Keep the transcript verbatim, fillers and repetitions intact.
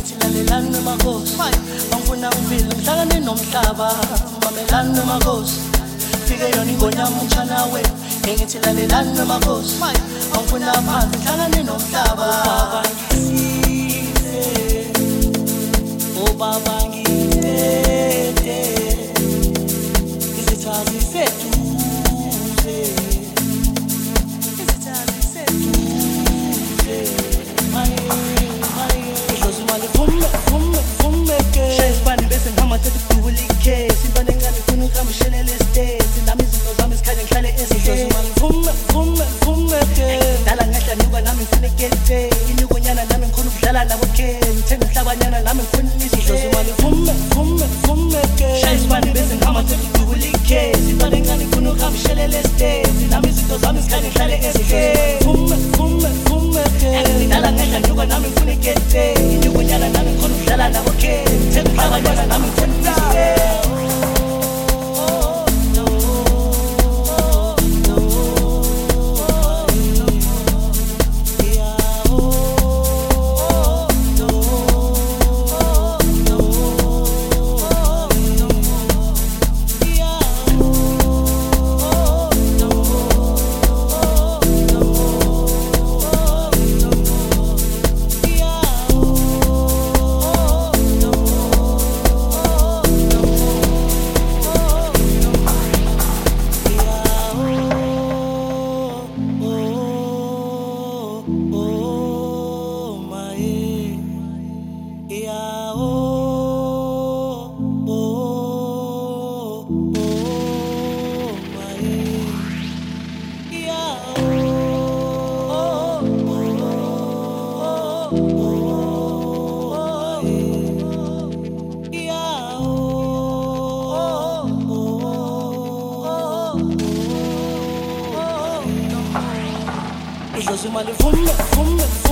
engithi lalelani makhosi angifuna uphile ngihlangane nomhlaba mamelani makhosi fike yona ingonyama umtshana we engithi lalelani makhosi angifuna phansi ngihlangane nomhlaba baba ngisize oh baba ngithethe izithazi seduze izithazi seduze maye maye idlozi mali vume vume vume ke shayisibani bese ngihamba thatha udubula ikhesi intwana encane ifuna ukuhamba ishelele esitesi nami izinto zami esikhanya ngihlale esitesi mali vume vume vume ke dala ngehla nyuka nami ngifuna ikete inyukonyana nami ngikhona ukudlala nabo ke ngithenga umhlabanyana nami ngifuna idlozi mali vume vume vume ke shayisibani bese ngihamba thatha udubula ikhesi intwana encane ifuna ukuhamba ishelele esitesi nami izinto zami esikhanya ngihlale esitesi vume vume vume ke dala ngehla nyuka nami ngifuna ikete inyukonyana nami ngikhona ukudlala nabo ke ngithenga umhlabanyana nami ngifuna idlozi idlozi mali vume vume